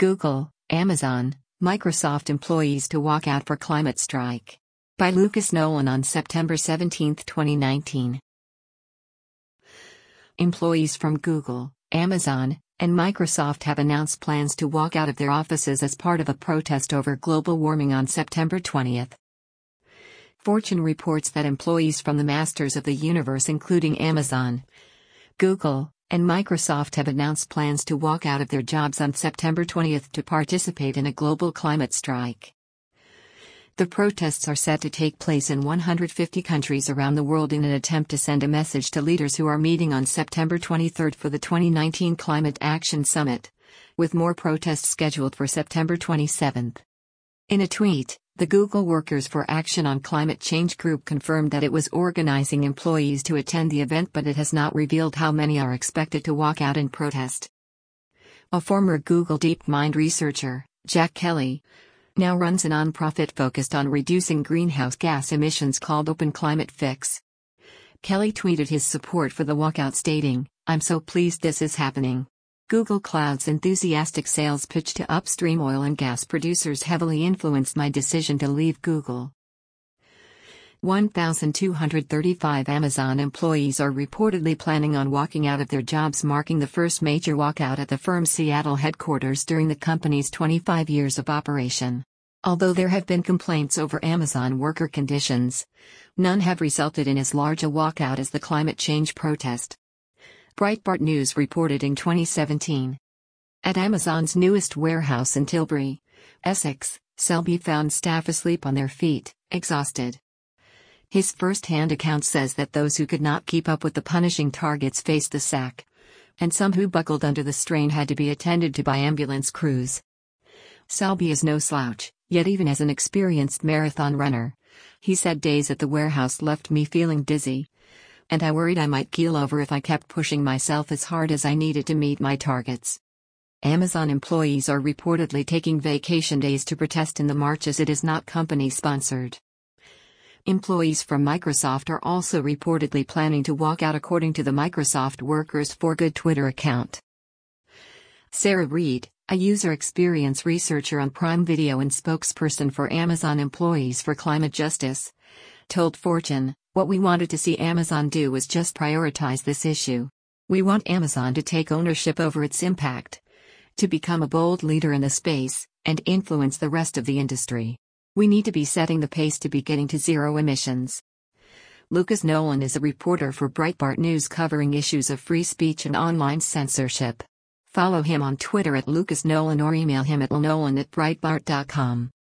Google, Amazon, Microsoft employees to walk out for climate strike. By Lucas Nolan on September 17, 2019. Employees from Google, Amazon, and Microsoft have announced plans to walk out of their offices as part of a protest over global warming on September 20. Fortune reports that employees from the masters of the universe, including Amazon, Google, and Microsoft, have announced plans to walk out of their jobs on September 20 to participate in a global climate strike. The protests are set to take place in 150 countries around the world in an attempt to send a message to leaders who are meeting on September 23 for the 2019 Climate Action Summit, with more protests scheduled for September 27. In a tweet, the Google Workers for Action on Climate Change group confirmed that it was organizing employees to attend the event, but it has not revealed how many are expected to walk out in protest. A former Google DeepMind researcher, Jack Kelly, now runs a nonprofit focused on reducing greenhouse gas emissions called Open Climate Fix. Kelly tweeted his support for the walkout, stating, "I'm so pleased this is happening." Google Cloud's enthusiastic sales pitch to upstream oil and gas producers heavily influenced my decision to leave Google. 1,235 Amazon employees are reportedly planning on walking out of their jobs, marking the first major walkout at the firm's Seattle headquarters during the company's 25 years of operation. Although there have been complaints over Amazon worker conditions, none have resulted in as large a walkout as the climate change protest. Breitbart News reported in 2017. At Amazon's newest warehouse in Tilbury, Essex, Selby found staff asleep on their feet, exhausted. His first-hand account says that those who could not keep up with the punishing targets faced the sack, and some who buckled under the strain had to be attended to by ambulance crews. Selby is no slouch, yet even as an experienced marathon runner, he said, "Days at the warehouse left me feeling dizzy, and I worried I might keel over if I kept pushing myself as hard as I needed to meet my targets." Amazon employees are reportedly taking vacation days to protest in the march, as it is not company-sponsored. Employees from Microsoft are also reportedly planning to walk out, according to the Microsoft Workers for Good Twitter account. Sarah Reed, a user experience researcher on Prime Video and spokesperson for Amazon Employees for Climate Justice, told Fortune, "What we wanted to see Amazon do was just prioritize this issue. We want Amazon to take ownership over its impact, to become a bold leader in the space, and influence the rest of the industry. We need to be setting the pace to be getting to zero emissions." Lucas Nolan is a reporter for Breitbart News covering issues of free speech and online censorship. Follow him on Twitter at Lucas Nolan or email him at lnolan@breitbart.com.